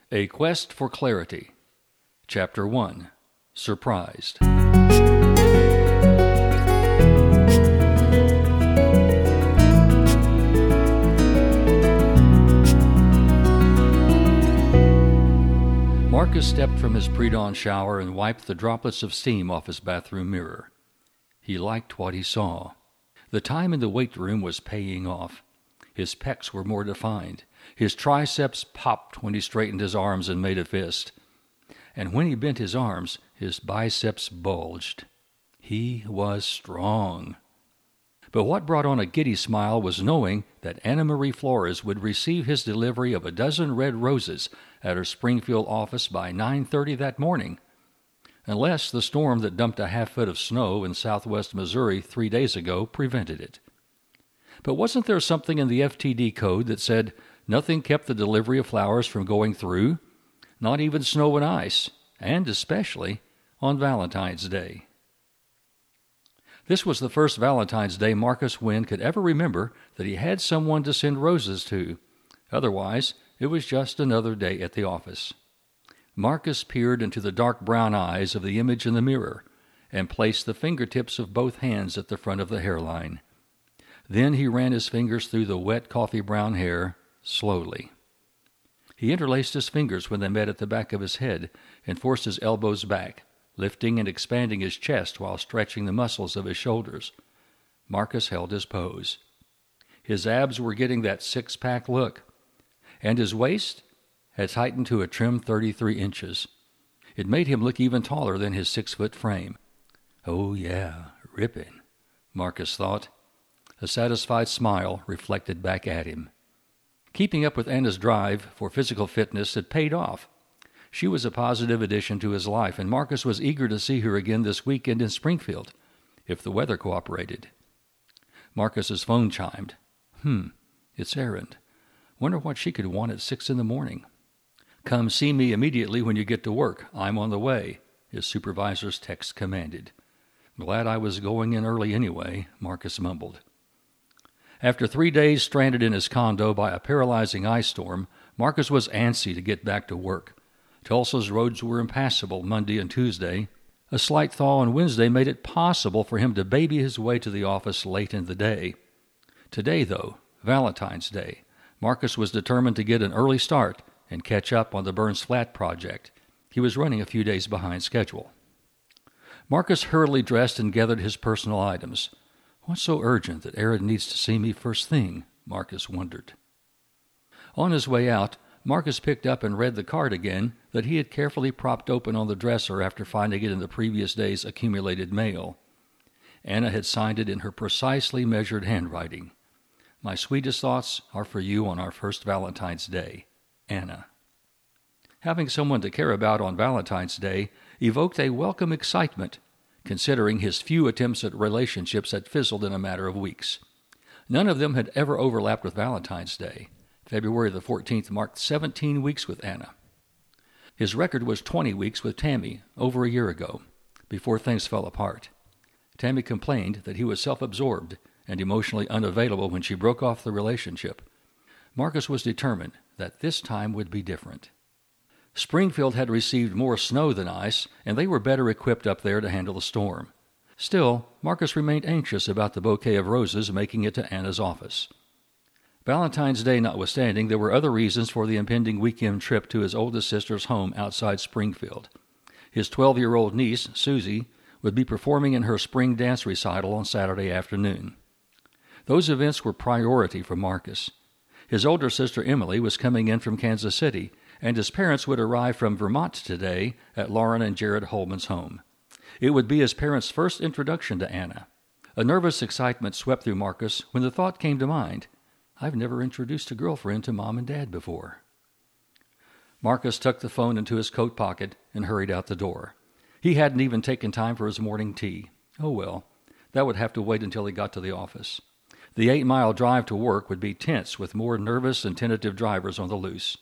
A Quest for Clarity. Chapter 1. Surprised. Marcus stepped from his pre-dawn shower and wiped the droplets of steam off his bathroom mirror. He liked what he saw. The time in the weight room was paying off. His pecs were more defined. His triceps popped when he straightened his arms and made a fist. And when he bent his arms, his biceps bulged. He was strong. But what brought on a giddy smile was knowing that Anna Marie Flores would receive his delivery of a dozen red roses at her Springfield office by 9:30 that morning, unless the storm that dumped a half-foot of snow in southwest Missouri 3 days ago prevented it. But wasn't there something in the FTD code that said nothing kept the delivery of flowers from going through, not even snow and ice, and especially on Valentine's Day? This was the first Valentine's Day Marcus Wynn could ever remember that he had someone to send roses to. Otherwise, it was just another day at the office. Marcus peered into the dark brown eyes of the image in the mirror and placed the fingertips of both hands at the front of the hairline. Then he ran his fingers through the wet coffee-brown hair, slowly. He interlaced his fingers when they met at the back of his head and forced his elbows back, lifting and expanding his chest while stretching the muscles of his shoulders. Marcus held his pose. His abs were getting that six-pack look, and his waist had tightened to a trim 33 inches. It made him look even taller than his 6-foot frame. Oh, yeah, ripping, Marcus thought. A satisfied smile reflected back at him. Keeping up with Anna's drive for physical fitness had paid off. She was a positive addition to his life, and Marcus was eager to see her again this weekend in Springfield, if the weather cooperated. Marcus's phone chimed. It's Erin. Wonder what she could want at 6 a.m. Come see me immediately when you get to work. I'm on the way, his supervisor's text commanded. Glad I was going in early anyway, Marcus mumbled. After 3 days stranded in his condo by a paralyzing ice storm, Marcus was antsy to get back to work. Tulsa's roads were impassable Monday and Tuesday. A slight thaw on Wednesday made it possible for him to baby his way to the office late in the day. Today, though, Valentine's Day, Marcus was determined to get an early start and catch up on the Burns Flat project. He was running a few days behind schedule. Marcus hurriedly dressed and gathered his personal items. What's so urgent that Erin needs to see me first thing? Marcus wondered. On his way out, Marcus picked up and read the card again that he had carefully propped open on the dresser after finding it in the previous day's accumulated mail. Anna had signed it in her precisely measured handwriting. My sweetest thoughts are for you on our first Valentine's Day, Anna. Having someone to care about on Valentine's Day evoked a welcome excitement, considering his few attempts at relationships had fizzled in a matter of weeks. None of them had ever overlapped with Valentine's Day. February the 14th marked 17 weeks with Anna. His record was 20 weeks with Tammy over a year ago, before things fell apart. Tammy complained that he was self-absorbed and emotionally unavailable when she broke off the relationship. Marcus was determined that this time would be different. Springfield had received more snow than ice, and they were better equipped up there to handle the storm. Still, Marcus remained anxious about the bouquet of roses making it to Anna's office. Valentine's Day notwithstanding, there were other reasons for the impending weekend trip to his oldest sister's home outside Springfield. His 12-year-old niece, Susie, would be performing in her spring dance recital on Saturday afternoon. Those events were priority for Marcus. His older sister, Emily, was coming in from Kansas City, and his parents would arrive from Vermont today at Lauren and Jared Holman's home. It would be his parents' first introduction to Anna. A nervous excitement swept through Marcus when the thought came to mind, I've never introduced a girlfriend to Mom and Dad before. Marcus tucked the phone into his coat pocket and hurried out the door. He hadn't even taken time for his morning tea. Oh well, that would have to wait until he got to the office. The 8-mile drive to work would be tense with more nervous and tentative drivers on the loose.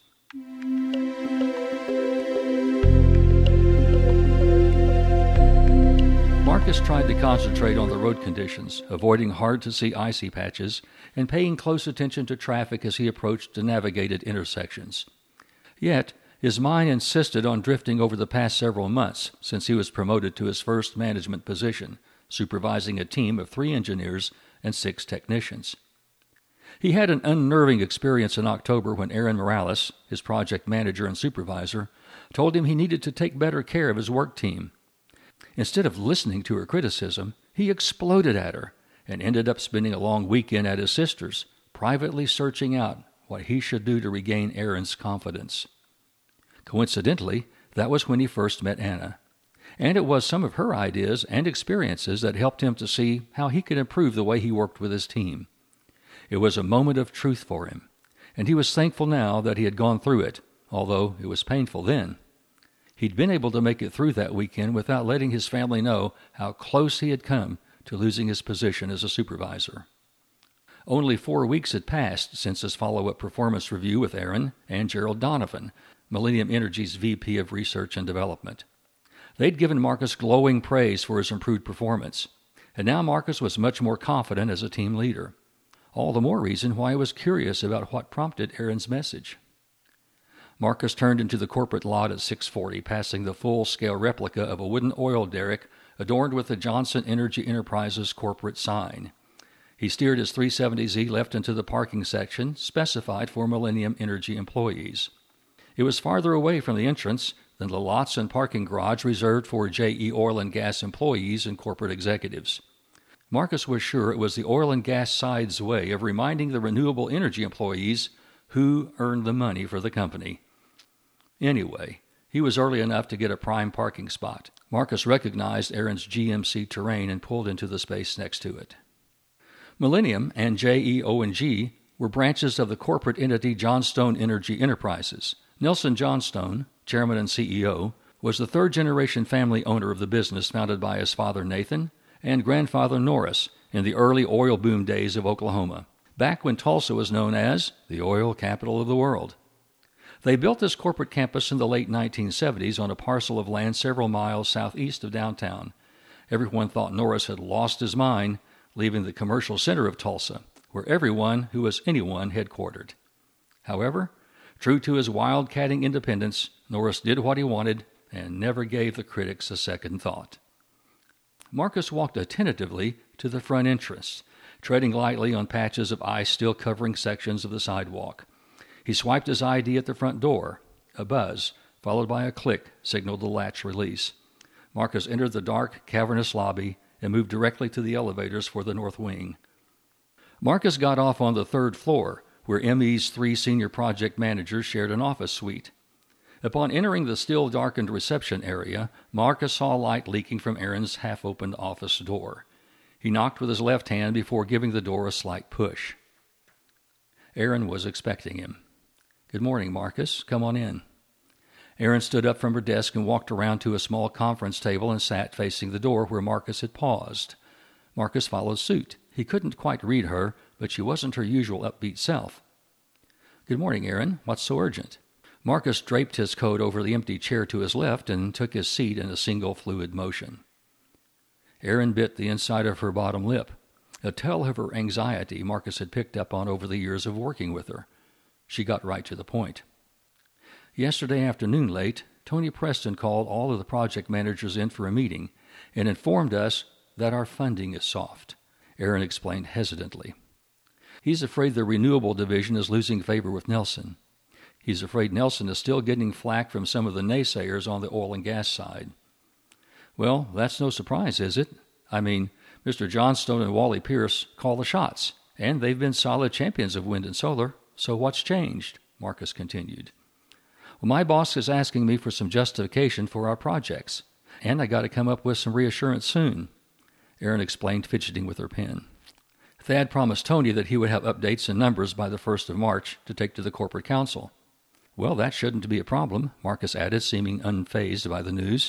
Marcus tried to concentrate on the road conditions, avoiding hard-to-see icy patches, and paying close attention to traffic as he approached the navigated intersections. Yet, His mind insisted on drifting over the past several months since he was promoted to his first management position, supervising a team of 3 engineers and 6 technicians. He had an unnerving experience in October when Aaron Morales, his project manager and supervisor, told him he needed to take better care of his work team. Instead of listening to her criticism, he exploded at her and ended up spending a long weekend at his sister's, privately searching out what he should do to regain Aaron's confidence. Coincidentally, that was when he first met Anna, and it was some of her ideas and experiences that helped him to see how he could improve the way he worked with his team. It was a moment of truth for him, and he was thankful now that he had gone through it, although it was painful then. He'd been able to make it through that weekend without letting his family know how close he had come to losing his position as a supervisor. Only 4 weeks had passed since his follow-up performance review with Aaron and Gerald Donovan, Millennium Energy's VP of Research and Development. They'd given Marcus glowing praise for his improved performance, and now Marcus was much more confident as a team leader. All the more reason why he was curious about what prompted Aaron's message. Marcus turned into the corporate lot at 6:40, passing the full-scale replica of a wooden oil derrick adorned with the Johnson Energy Enterprises corporate sign. He steered his 370Z left into the parking section specified for Millennium Energy employees. It was farther away from the entrance than the lots and parking garage reserved for JE Oil and Gas employees and corporate executives. Marcus was sure it was the oil and gas side's way of reminding the renewable energy employees who earned the money for the company. Anyway, he was early enough to get a prime parking spot. Marcus recognized Aaron's GMC Terrain and pulled into the space next to it. Millennium and JEO&G were branches of the corporate entity Johnstone Energy Enterprises. Nelson Johnstone, chairman and CEO, was the third-generation family owner of the business founded by his father Nathan and grandfather Norris in the early oil boom days of Oklahoma, back when Tulsa was known as the oil capital of the world. They built this corporate campus in the late 1970s on a parcel of land several miles southeast of downtown. Everyone thought Norris had lost his mind, leaving the commercial center of Tulsa, where everyone who was anyone headquartered. However, true to his wildcatting independence, Norris did what he wanted and never gave the critics a second thought. Marcus walked attentively to the front entrance, treading lightly on patches of ice still covering sections of the sidewalk. He swiped his ID at the front door. A buzz, followed by a click, signaled the latch release. Marcus entered the dark, cavernous lobby and moved directly to the elevators for the north wing. Marcus got off on the 3rd floor, where ME's 3 senior project managers shared an office suite. Upon entering the still darkened reception area, Marcus saw light leaking from Aaron's half-opened office door. He knocked with his left hand before giving the door a slight push. Aaron was expecting him. "Good morning, Marcus. Come on in." Aaron stood up from her desk and walked around to a small conference table and sat facing the door where Marcus had paused. Marcus followed suit. He couldn't quite read her, but she wasn't her usual upbeat self. "Good morning, Aaron. What's so urgent?" Marcus draped his coat over the empty chair to his left and took his seat in a single fluid motion. Aaron bit the inside of her bottom lip, a tell of her anxiety Marcus had picked up on over the years of working with her. She got right to the point. "Yesterday afternoon late, Tony Preston called all of the project managers in for a meeting and informed us that our funding is soft," Aaron explained hesitantly. "He's afraid the renewable division is losing favor with Nelson. He's afraid Nelson is still getting flack from some of the naysayers on the oil and gas side." "Well, that's no surprise, is it? I mean, Mr. Johnstone and Wally Pierce call the shots, and they've been solid champions of wind and solar. So what's changed?" Marcus continued. "Well, my boss is asking me for some justification for our projects, and I got to come up with some reassurance soon," Aaron explained, fidgeting with her pen. Thad promised Tony that he would have updates and numbers by the 1st of March to take to the corporate council. "Well, that shouldn't be a problem," Marcus added, seeming unfazed by the news.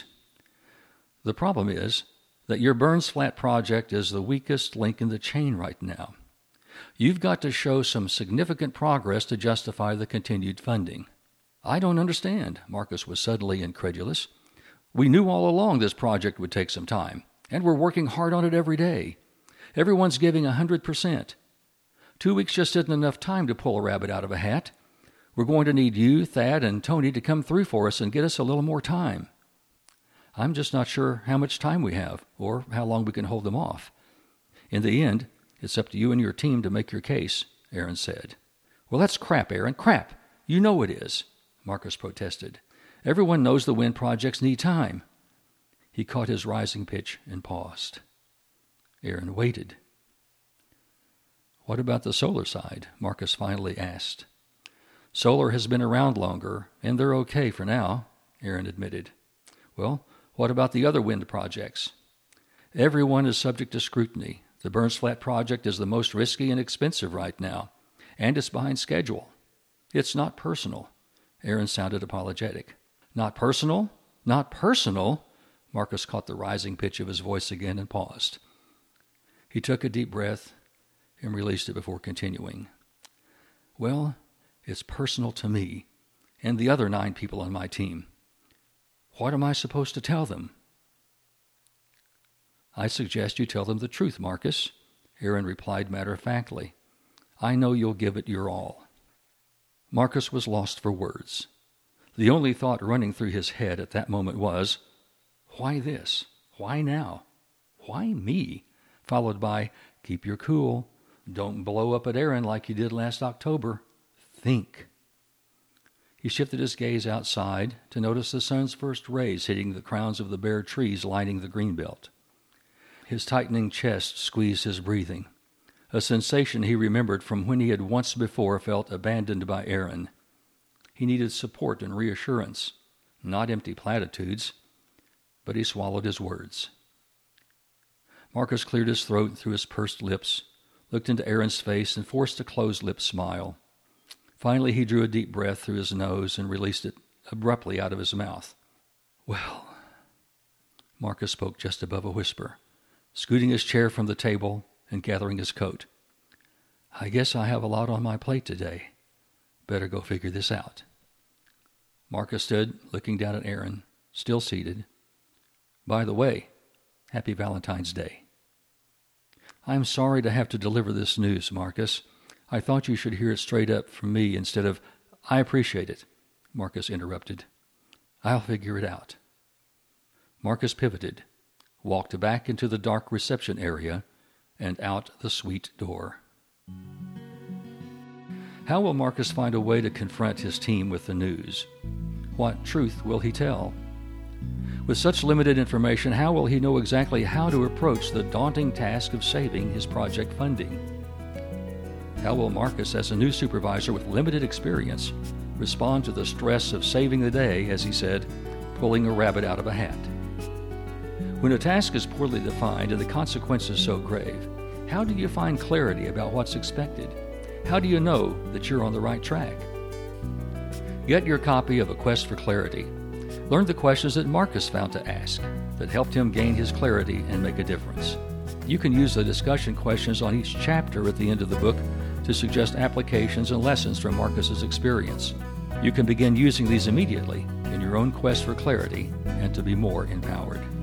"The problem is that your Burns Flat project is the weakest link in the chain right now. You've got to show some significant progress to justify the continued funding." "I don't understand," Marcus was suddenly incredulous. "We knew all along this project would take some time, and we're working hard on it every day. Everyone's giving 100%. 2 weeks just isn't enough time to pull a rabbit out of a hat. We're going to need you, Thad, and Tony to come through for us and get us a little more time. I'm just not sure how much time we have or how long we can hold them off. In the end, it's up to you and your team to make your case, Aaron said. Well, that's crap, Aaron, crap. You know it is, Marcus protested. Everyone knows the wind projects need time. He caught his rising pitch and paused. Aaron waited. What about the solar side? Marcus finally asked. Solar has been around longer, and they're okay for now, Aaron admitted. Well, what about the other wind projects? Everyone is subject to scrutiny. The Burns Flat project is the most risky and expensive right now, and it's behind schedule. It's not personal. Aaron sounded apologetic. Not personal? Not personal? Marcus caught the rising pitch of his voice again and paused. He took a deep breath and released it before continuing. Well, it's personal to me and the other 9 people on my team. What am I supposed to tell them? I suggest you tell them the truth, Marcus, Aaron replied matter-of-factly. I know you'll give it your all. Marcus was lost for words. The only thought running through his head at that moment was, why this? Why now? Why me? Followed by, keep your cool. Don't blow up at Aaron like you did last October. Think. He shifted his gaze outside to notice the sun's first rays hitting the crowns of the bare trees lining the greenbelt. His tightening chest squeezed his breathing, a sensation he remembered from when he had once before felt abandoned by Aaron. He needed support and reassurance, not empty platitudes, but he swallowed his words. Marcus cleared his throat through his pursed lips, looked into Aaron's face, and forced a closed-lipped smile. Finally, he drew a deep breath through his nose and released it abruptly out of his mouth. Well, Marcus spoke just above a whisper, scooting his chair from the table and gathering his coat. I guess I have a lot on my plate today. Better go figure this out. Marcus stood, looking down at Aaron, still seated. By the way, happy Valentine's Day. I'm sorry to have to deliver this news, Marcus. I thought you should hear it straight up from me instead of, I appreciate it, Marcus interrupted. I'll figure it out. Marcus pivoted, walked back into the dark reception area, and out the suite door. How will Marcus find a way to confront his team with the news? What truth will he tell? With such limited information, how will he know exactly how to approach the daunting task of saving his project funding? How will Marcus, as a new supervisor with limited experience, respond to the stress of saving the day, as he said, pulling a rabbit out of a hat? When a task is poorly defined and the consequences so grave, how do you find clarity about what's expected? How do you know that you're on the right track? Get your copy of A Quest for Clarity. Learn the questions that Marcus found to ask that helped him gain his clarity and make a difference. You can use the discussion questions on each chapter at the end of the book to suggest applications and lessons from Marcus's experience. You can begin using these immediately in your own quest for clarity and to be more empowered.